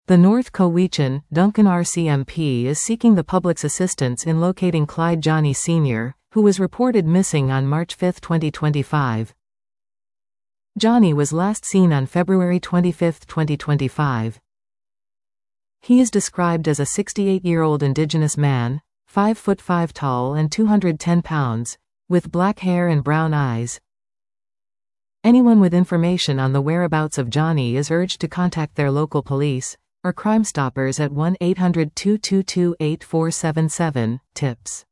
The North Cowichan, Duncan RCMP is seeking the public's assistance in locating Clyde Johnny Sr., who was reported missing on March 5, 2025. Johnny was last seen on February 25, 2025. He is described as a 68-year-old Indigenous man, 5'5" tall and 210 pounds, with black hair and brown eyes. Anyone with information on the whereabouts of Johnny is urged to contact their local police or Crime Stoppers at 1-800-222-8477. Tips.